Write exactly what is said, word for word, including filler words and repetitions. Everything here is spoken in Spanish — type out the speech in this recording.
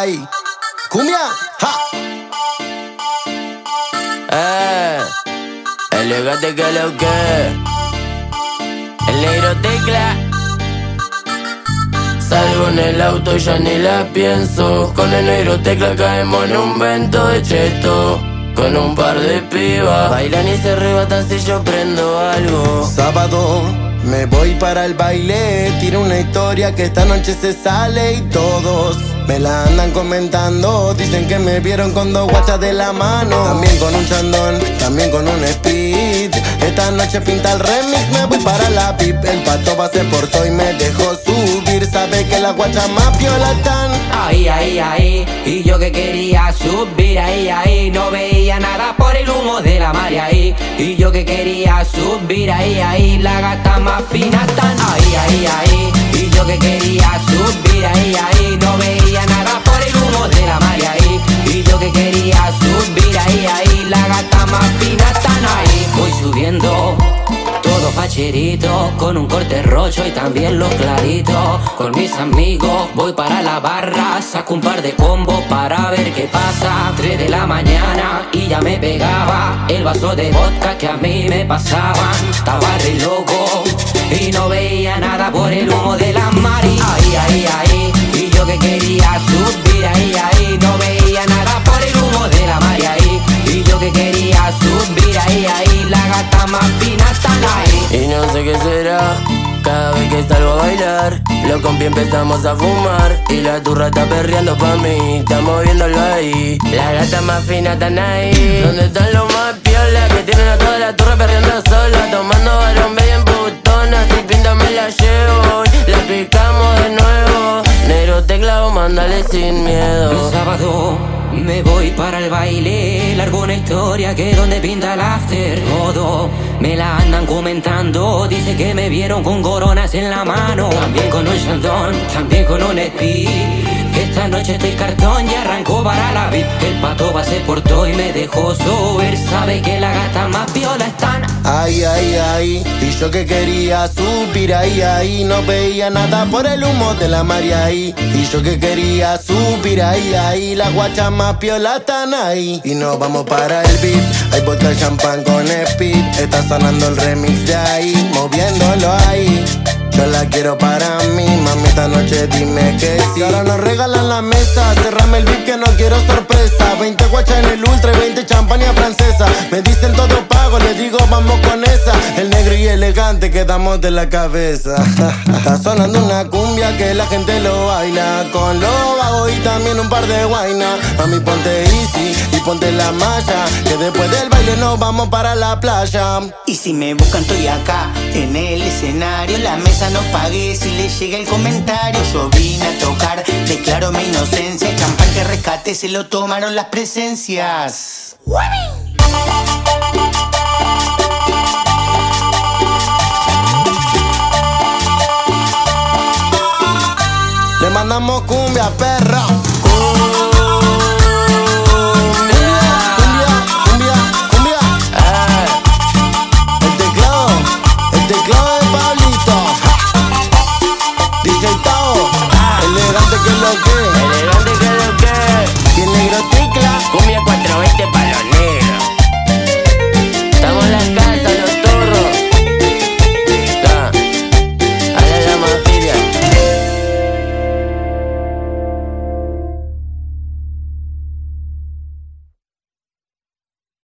Ay, cumbia, ja. Eh, elegante que lo que. El negro tecla. Salgo en el auto y ya ni la pienso. Con el negro tecla caemos en un vento de cheto. Con un par de pibas bailan y se arrebatan si yo prendo algo. Sábado me voy para el baile. Tiro una historia que esta noche se sale y todos me la andan comentando. Dicen que me vieron con dos guachas de la mano. También con un chandón, también con un speed. Esta noche pinta el remix, me voy para la V I P. El pato va se portó y me dejó subir. Sabe que las guachas más piolas están ahí, ahí, ahí. Y yo que quería subir ahí, ahí. No veía nada por el humo de la mar ahí. Y yo que quería subir ahí, ahí. La gata más fina están ahí, ahí, ahí. Y yo que quería subir ahí, ahí. No veía nada por el humo de la mar ahí. Y yo que quería subir ahí, ahí. La gata más fina están ahí. Voy subiendo todo facherito, con un corte rocho y también los claritos. Con mis amigos voy para la barra, saco un par de combos para ver qué pasa. Tres de la mañana y ya me pegaba el vaso de vodka que a mí me pasaban. Estaba re loco y no veía nada por el humo de la mari. Ahí, ahí, ahí. Y yo que quería subir ahí, ahí. No veía nada por el humo de la mari ahí. Y yo que quería subir ahí, ahí. La gata más fina están ahí. Y no sé qué será, cada vez que salgo a bailar, los compi empezamos a fumar y la turra está perreando pa' mí, estamos viéndolo ahí. Las gatas más finas están ahí. ¿Dónde están los más piolas que tienen a toda la turra perreando sola? Tomando varón medio en putonas y pinta me la llevo. La picamos de nuevo, negro teclado, mándale sin miedo. El sábado me voy para el baile, largo una historia que donde pinta el after. Todo me la andan comentando, dice que me vieron con coronas en la mano. También con un chandón, también con un speed. Esta noche estoy cartón y arrancó para la V I P. El pato va se portó y me dejó subir. Sabe que la gata más piola están ay, ay, ay. Y yo que quería subir ahí, ahí. No veía nada por el humo de la mar ahí. Y yo que quería subir ahí, ahí. Las guachas más piolas están ahí. Y nos vamos para el V I P. Hay vodka, champán con speed. Está sonando el remix de ahí, moviéndolo ahí. Yo la quiero para mí, mami, esta noche dime que sí. Ahora nos regalan la mesa, cerrame el V I P que no quiero sorpresa. Veinte guachas en el ultra y veinte champaña francesa. Me dicen todo pago, les digo vamos con esa. El negro y elegante quedamos de la cabeza. Está sonando una cumbia que la gente lo baila. Con lo bajo y también un par de guainas. Mami, ponte easy y ponte la malla, que después del baile nos vamos para la playa. Y si me buscan estoy acá, en el escenario. La mesa no pagué si le llega el comentario. Yo vine a tocar, declaro mi inocencia. El champán que rescaté se lo tomaron las presencias. Le mandamos cumbia, perra. Cumbia.